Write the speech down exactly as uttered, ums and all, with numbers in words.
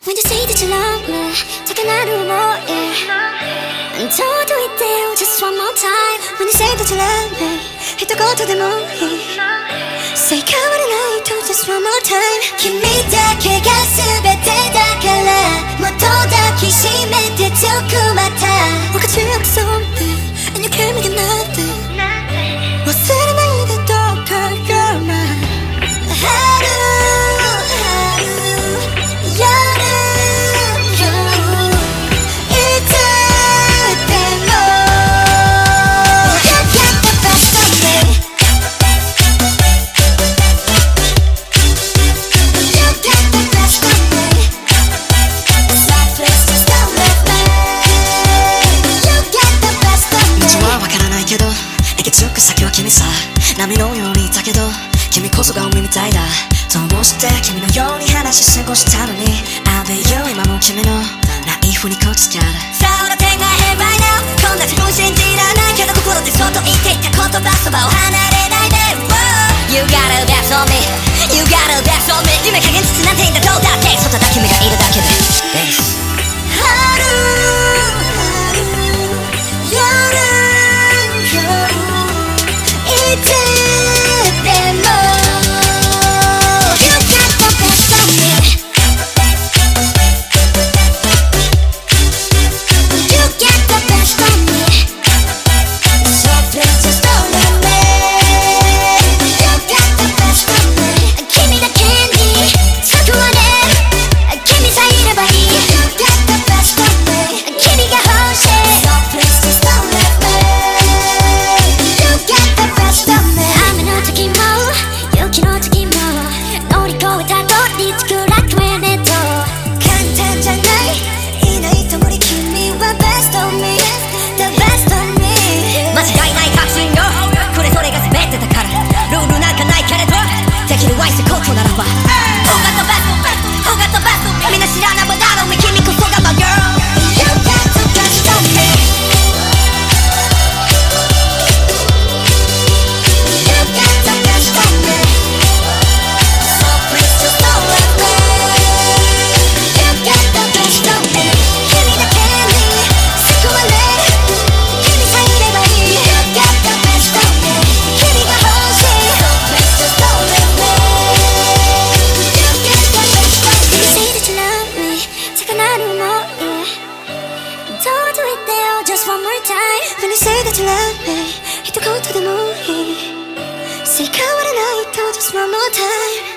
When you say that you love me, take another more, yeah. And don't do it there, just one more time. When you say that you love me, hit the go to the moon, yeah. Say変わらないと just one more time. 君だけが全てだから、もっと抱きしめて強くまた分かち合う something, and you can't make it nothing. 忘れないでどうか you're mine. 春波のようにいたけど君こそが海みたいだどうして君のように話し過ごしたのに I'll be you 今も君のナイフにこつかるさあ俺手がへばいなこんな自分信じらないけど心でそっと言っていた言葉そばを離れないで You got a best on me You got a best on me 夢加減つつなんていいんだどうだって外だ君がいるだけでJust one more time When you say that you love me Hit the go to the moon Say 変わらないと Just one more time